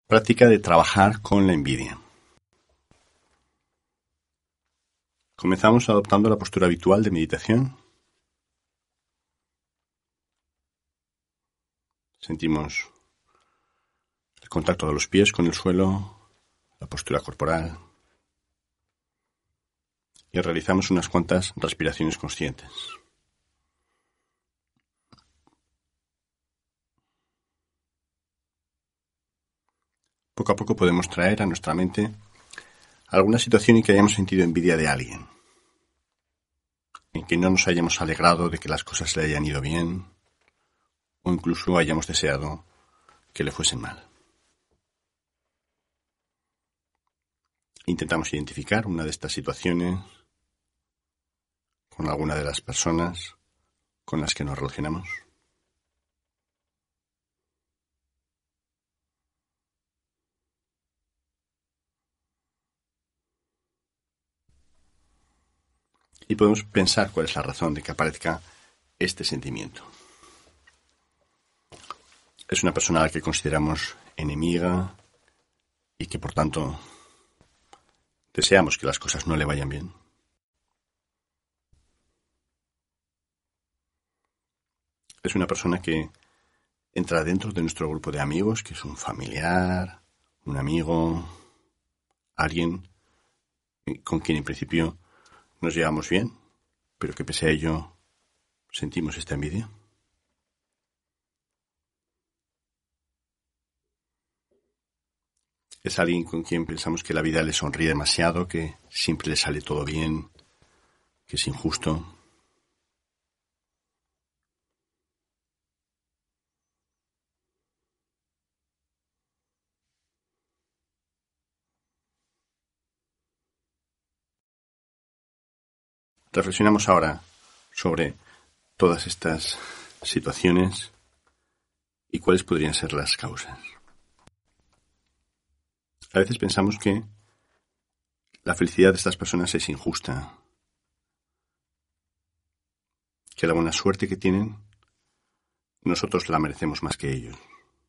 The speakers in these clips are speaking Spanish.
Práctica de trabajar con la envidia. Comenzamos adoptando la postura habitual de meditación. Sentimos el contacto de los pies con el suelo, la postura corporal, y realizamos unas cuantas respiraciones conscientes. Poco a poco podemos traer a nuestra mente alguna situación en que hayamos sentido envidia de alguien, en que no nos hayamos alegrado de que las cosas le hayan ido bien, o incluso hayamos deseado que le fuesen mal. Intentamos identificar una de estas situaciones con alguna de las personas con las que nos relacionamos. Y podemos pensar cuál es la razón de que aparezca este sentimiento. Es una persona a la que consideramos enemiga y que por tanto deseamos que las cosas no le vayan bien. Es una persona que entra dentro de nuestro grupo de amigos, que es un familiar, un amigo, alguien con quien en principio nos llevamos bien, pero que pese a ello sentimos esta envidia. Es alguien con quien pensamos que la vida le sonríe demasiado, que siempre le sale todo bien, que es injusto. Reflexionamos ahora sobre todas estas situaciones y cuáles podrían ser las causas. A veces pensamos que la felicidad de estas personas es injusta, que la buena suerte que tienen nosotros la merecemos más que ellos.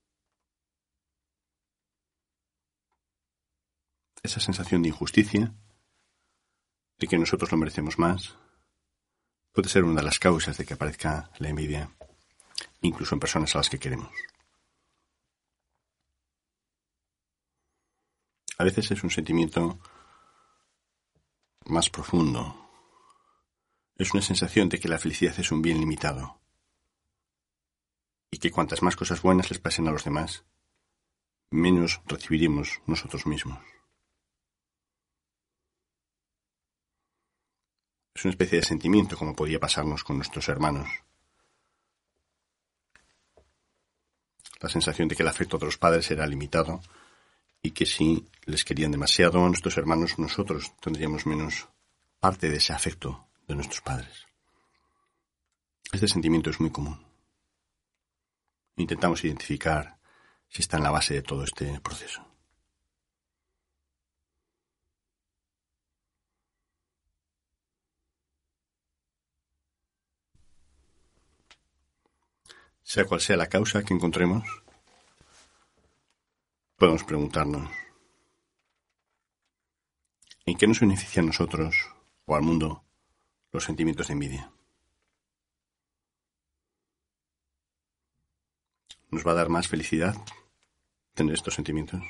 Esa sensación de injusticia, de que nosotros lo merecemos más, puede ser una de las causas de que aparezca la envidia, incluso en personas a las que queremos. A veces es un sentimiento más profundo. Es una sensación de que la felicidad es un bien limitado y que cuantas más cosas buenas les pasen a los demás, menos recibiremos nosotros mismos. Es una especie de sentimiento como podía pasarnos con nuestros hermanos. La sensación de que el afecto de los padres era limitado y que si les querían demasiado a nuestros hermanos, nosotros tendríamos menos parte de ese afecto de nuestros padres. Este sentimiento es muy común. Intentamos identificar si está en la base de todo este proceso. Sea cual sea la causa que encontremos, podemos preguntarnos ¿en qué nos beneficia a nosotros o al mundo los sentimientos de envidia? ¿Nos va a dar más felicidad tener estos sentimientos?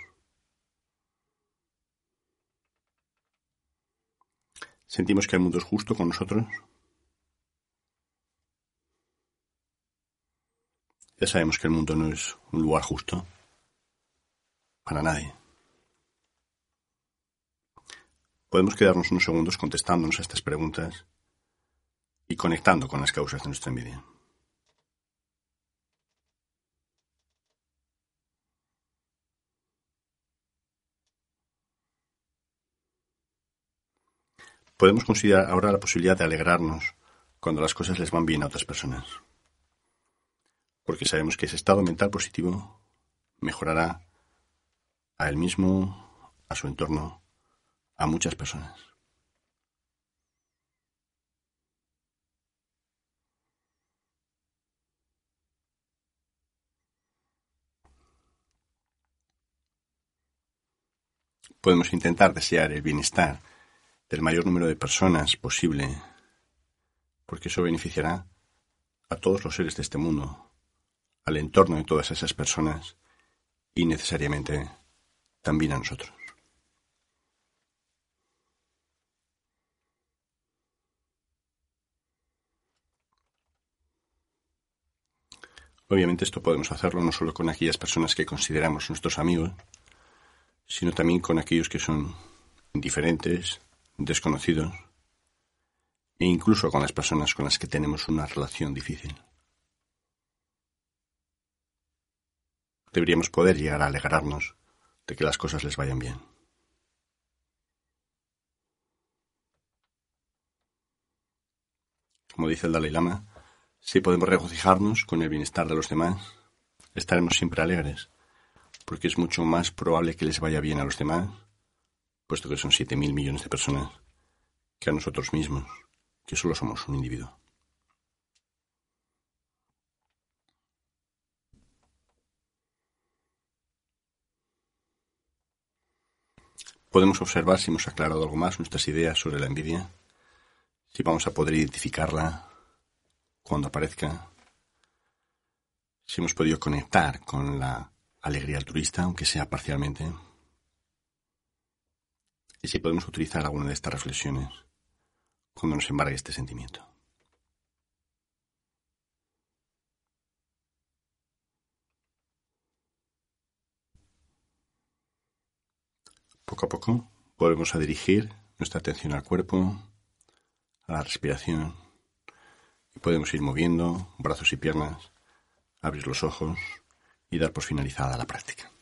¿Sentimos que el mundo es justo con nosotros? Ya sabemos que el mundo no es un lugar justo para nadie. Podemos quedarnos unos segundos contestándonos a estas preguntas y conectando con las causas de nuestra envidia. Podemos considerar ahora la posibilidad de alegrarnos cuando las cosas les van bien a otras personas, porque sabemos que ese estado mental positivo mejorará a él mismo, a su entorno, a muchas personas. podemos intentar desear el bienestar del mayor número de personas posible, porque eso beneficiará a todos los seres de este mundo, al entorno de todas esas personas y necesariamente también a nosotros. Obviamente esto podemos hacerlo no solo con aquellas personas que consideramos nuestros amigos, sino también con aquellos que son indiferentes, desconocidos, e incluso con las personas con las que tenemos una relación difícil. Deberíamos poder llegar a alegrarnos de que las cosas les vayan bien. Como dice el Dalai Lama, si podemos regocijarnos con el bienestar de los demás, estaremos siempre alegres, porque es mucho más probable que les vaya bien a los demás, puesto que son 7.000 millones de personas, que a nosotros mismos, que solo somos un individuo. Podemos observar si hemos aclarado algo más nuestras ideas sobre la envidia, si vamos a poder identificarla cuando aparezca, si hemos podido conectar con la alegría altruista, aunque sea parcialmente, y si podemos utilizar alguna de estas reflexiones cuando nos embargue este sentimiento. Poco a poco volvemos a dirigir nuestra atención al cuerpo, a la respiración, y podemos ir moviendo brazos y piernas, abrir los ojos y dar por finalizada la práctica.